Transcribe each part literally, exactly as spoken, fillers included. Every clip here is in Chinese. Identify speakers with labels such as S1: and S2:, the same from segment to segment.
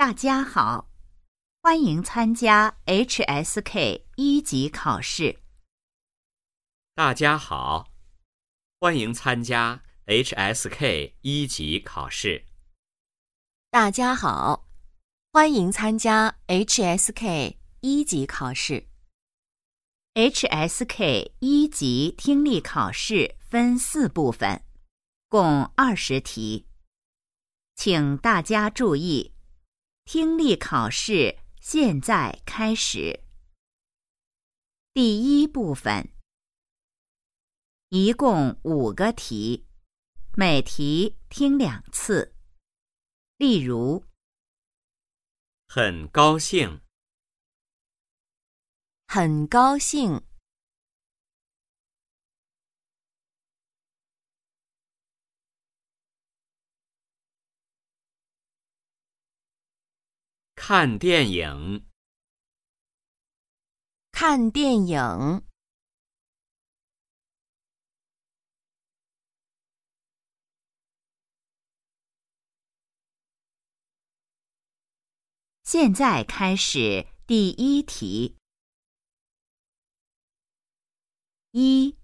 S1: 大家好，欢迎参加 H S K 一级考试。
S2: 大家好，欢迎参加 H S K 一级考试。
S3: 大家好，欢迎参加 H S K 一级考试。
S1: H S K 一级听力考试分四部分，共二十题。请大家注意，听力考试现在开始。第一部分，一共五个题，每题听两次。例如，
S2: 很高兴，
S3: 很高兴，
S2: 看电影，
S3: 看电影，
S1: 现在开始第一题。一，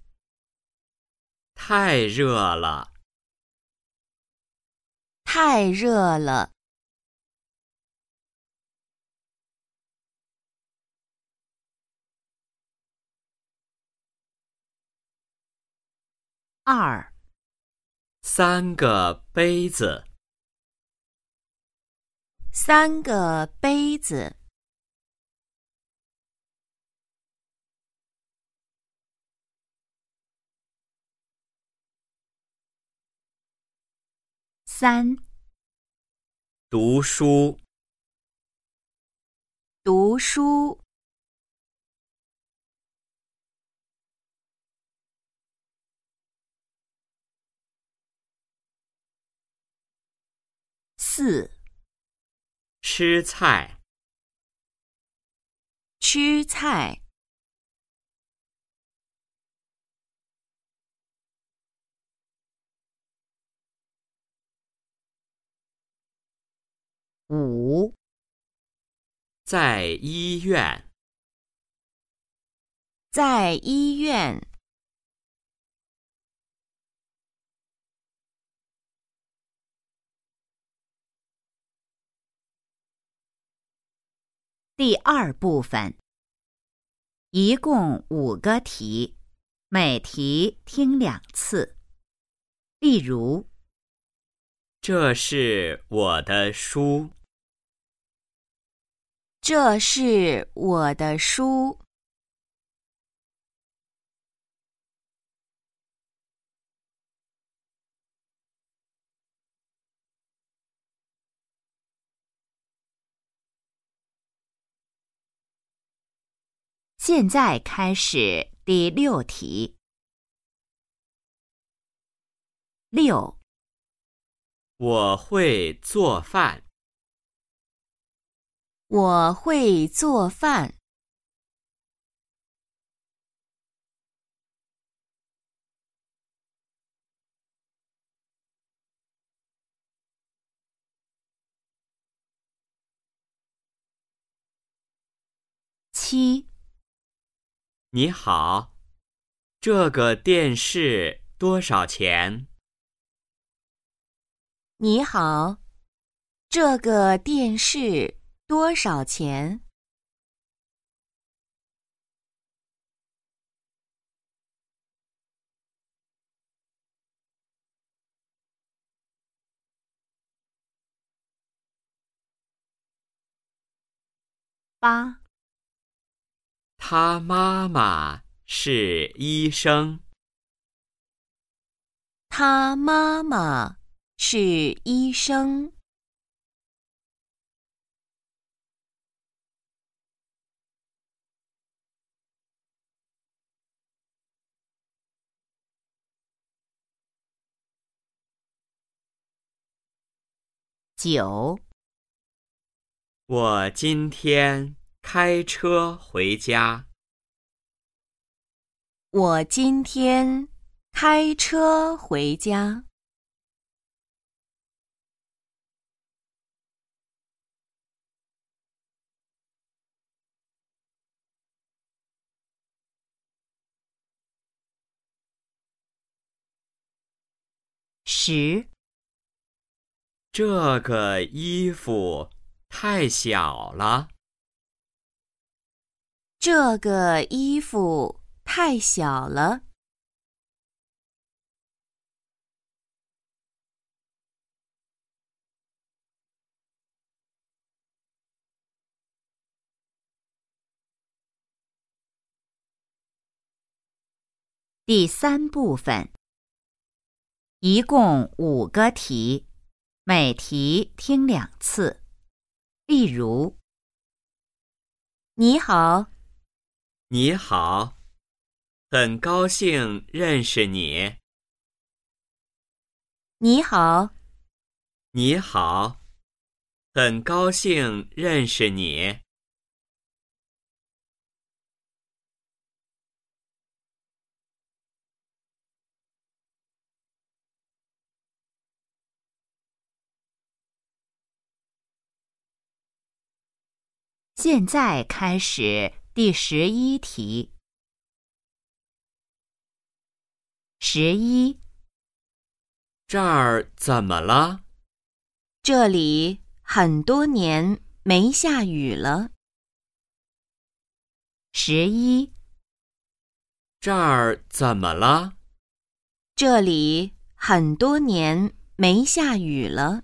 S2: 太热了，
S3: 太热了，
S1: 二，
S2: 三个杯子，
S3: 三个杯子，
S1: 三，
S2: 读书，
S3: 读书，
S1: 四，
S2: 吃菜，
S3: 吃菜，
S1: 五，
S2: 在医院，
S3: 在医院，
S1: 第二部分，一共五个题，每题听两次。例如，
S2: 这是我的书，
S3: 这是我的书，
S1: 现在开始第六题。六，
S2: 我会做饭，
S3: 我会做饭，
S1: 七，
S2: 你好，这个电视多少钱？
S3: 你好，这个电视多少钱？
S1: 八，
S2: 他妈妈是医生，
S3: 他妈妈是医生。
S1: 九，
S2: 我今天开车回家，
S3: 我今天开车回家。
S1: 十。
S2: 这个衣服太小了。
S3: 这个衣服太小了。
S1: 第三部分，一共五个题，每题听两次。例如，
S3: 你好，
S2: 你好，很高兴认识你。
S3: 你好，
S2: 你好，很高兴认识你。
S1: 现在开始第十一题。十一，
S2: 这儿怎么了？
S3: 这里很多年没下雨了。
S1: 十一，
S2: 这儿怎么了？
S3: 这里很多年没下雨了。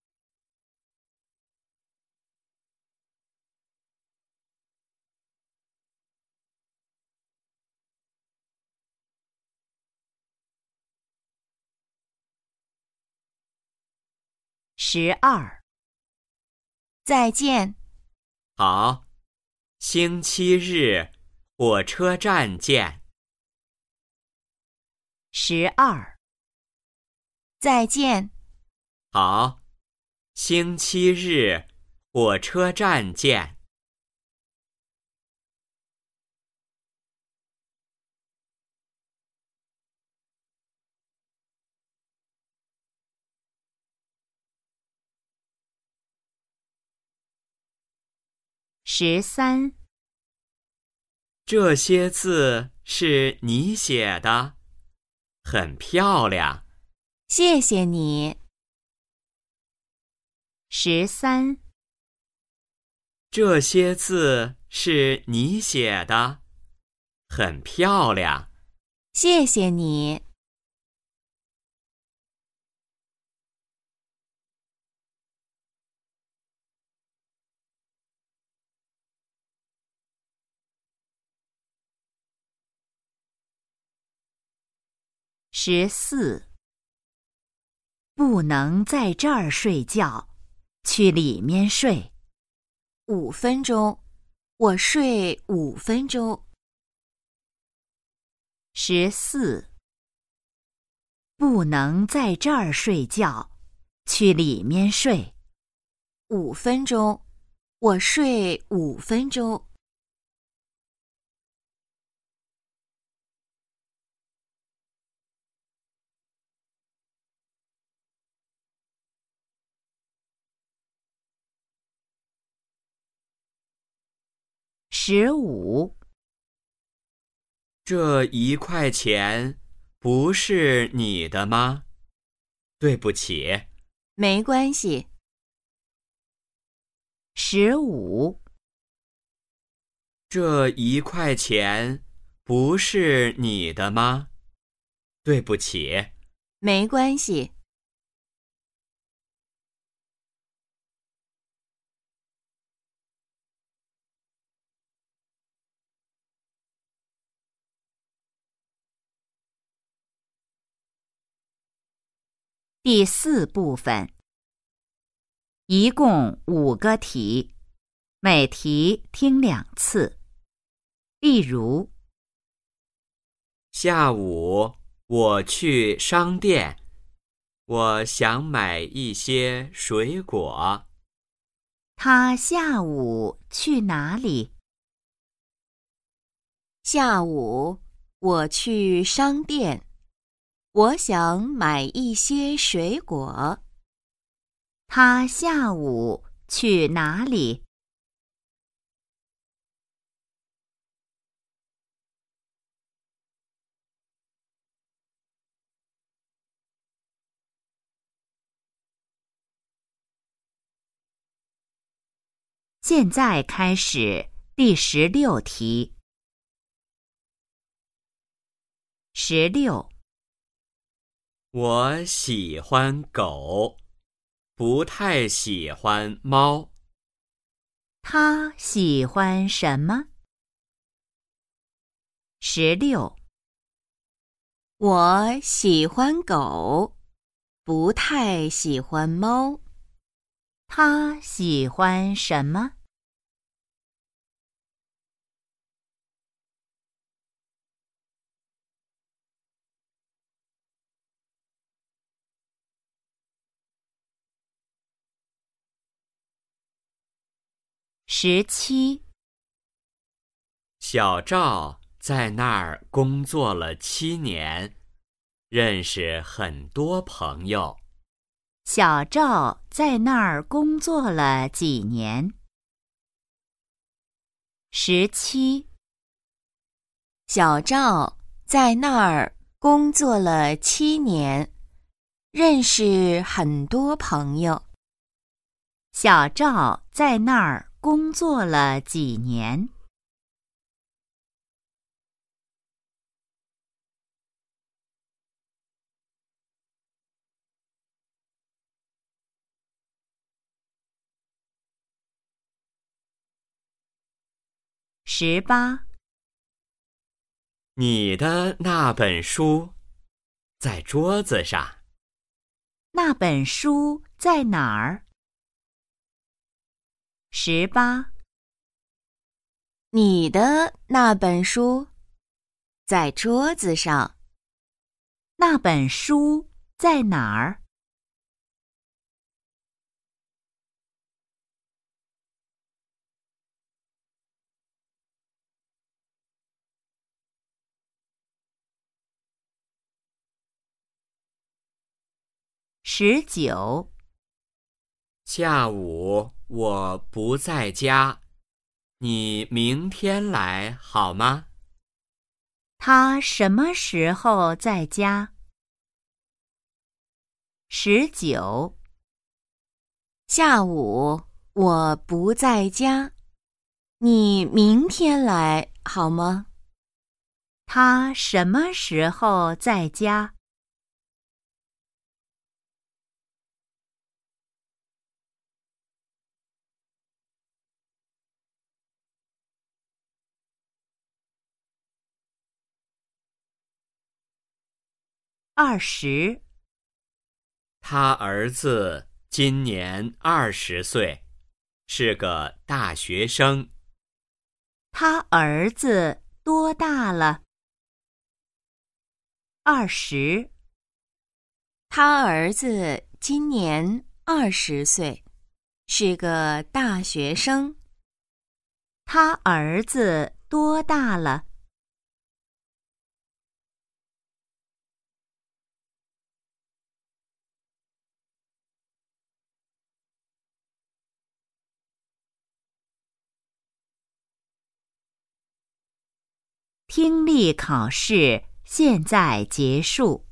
S1: 十二，
S3: 再见，
S2: 好，星期日火车站见。
S1: 十二，
S3: 再见，
S2: 好，星期日火车站见。
S1: 十三，
S2: 这些字是你写的，很漂亮。
S3: 谢谢你。
S1: 十三，
S2: 这些字是你写的，很漂亮。
S3: 谢谢你。
S1: 十四，不能在这儿睡觉，去里面睡。
S3: 五分钟，我睡五分钟。
S1: 十四，不能在这儿睡觉，去里面睡。
S3: 五分钟，我睡五分钟。
S1: 十五，
S2: 这一块钱不是你的吗？对不起。
S3: 没关系。
S1: 十五，
S2: 这一块钱不是你的吗？对不起。
S3: 没关系。
S1: 第四部分，一共五个题，每题听两次。例如，
S2: 下午我去商店，我想买一些水果。
S1: 他下午去哪里？
S3: 下午我去商店，我想买一些水果。
S1: 他下午去哪里？ 现在开始第十六题。十六，
S2: 我喜欢狗，不太喜欢猫。
S1: 他喜欢什么？十六，
S3: 我喜欢狗，不太喜欢猫。
S1: 他喜欢什么？十七，
S2: 小赵在那儿工作了七年，认识很多朋友。
S1: 小赵在那儿工作了几年？十七，
S3: 小赵在那儿工作了七年，认识很多朋友。
S1: 小赵在那儿工作了几年？十八，
S2: 你的那本书在桌子上。
S1: 那本书在哪儿？十八，
S3: 你的那本书在桌子上。
S1: 那本书在哪儿？十九，
S2: 下午我不在家，你明天来好吗？
S1: 他什么时候在家？十九，
S3: 下午我不在家，你明天来好吗？
S1: 他什么时候在家？二十，
S2: 他儿子今年二十岁，是个大学生。
S1: 他儿子多大了？二十，
S3: 他儿子今年二十岁，是个大学生。
S1: 他儿子多大了？听力考试现在结束。